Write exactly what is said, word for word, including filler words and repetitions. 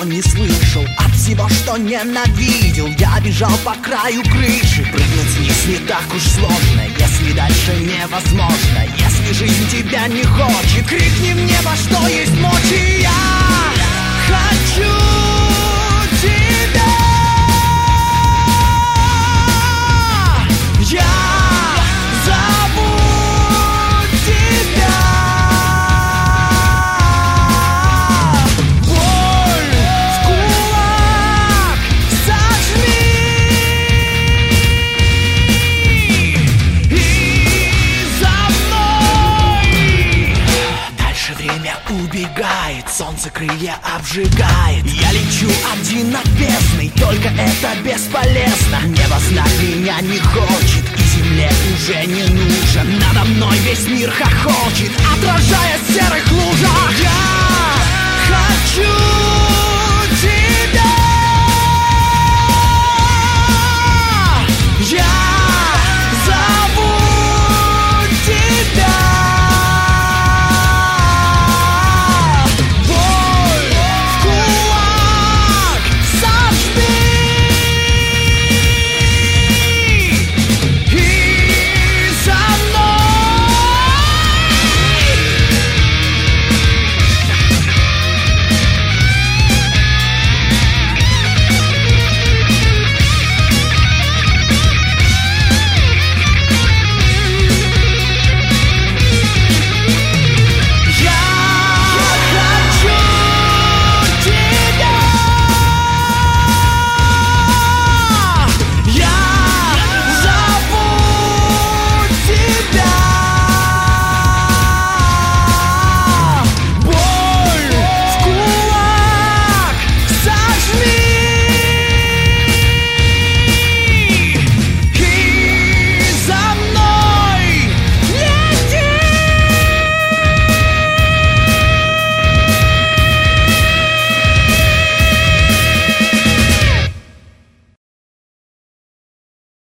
не слышал, от всего, что ненавидел. Я бежал по краю крыши, прыгнуть вниз не так уж сложно, если дальше невозможно. Если жизнь тебя не хочет, крикни в небо, что есть мочи. Я хочу тебя. Я зову тебя. Боль в кулак сожми, и за мной. Дальше время убегает, солнце крылья обжигает. Я лечу один от бездны, только это бесполезно. Небо знак меня не хочет, и земле уже не нужен. Надо мной весь мир хохочет, отражаясь в серых лужах. Я хочу